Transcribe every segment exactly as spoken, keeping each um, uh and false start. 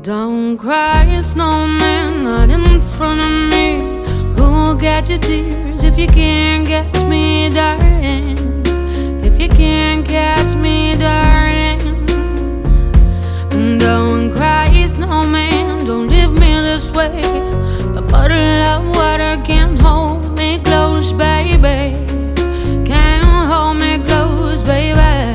Don't cry, snowman, not in front of me. Who'll get your tears if you can't catch me, darling? If you can't catch me, darling. Don't cry, snowman, don't leave me this way. A bottle of water can't hold me close, baby. Can't hold me close, baby.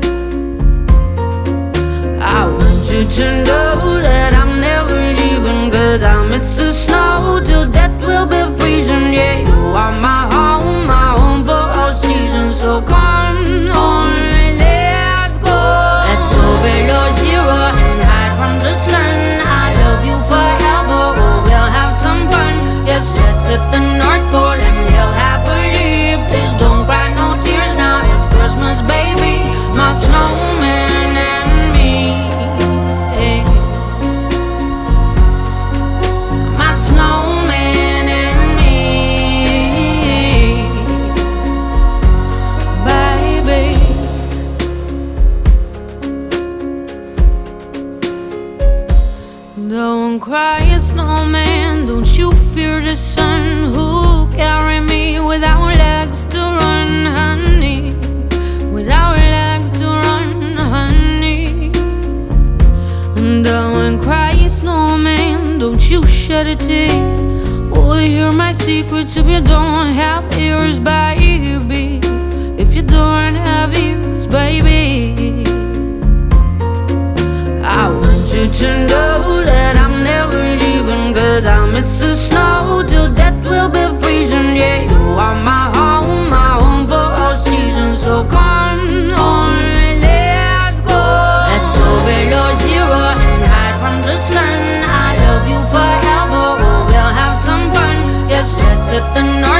I want you to know that I'm never leaving, 'cause I miss the snow till death will be freezing. Yeah, you are my home, my home for all seasons. So come on, let's go. Let's go below zero and hide from the sun. I love you forever, oh, we'll have some fun. Yes, let's hit the North Pole and live happily. Please don't cry no tears now, it's Christmas, baby. My snowman and me, eh. My snowman and me, baby. Don't cry, snowman, don't you fear the sun. Who'll carry me without legs to run, honey? Without legs to run, honey. Don't cry, snowman, don't you shed a tear. Oh, hear my secrets if you don't have ears, baby. If you don't have ears, baby. I want you to know that I'm never leaving, 'cause I miss the snow till death will be freezing. Yeah, you are my home, my home for all seasons. So come on, let's go. Let's go below zero and hide from the sun. I love you forever, oh, we'll have some fun. Yes, let's hit the north.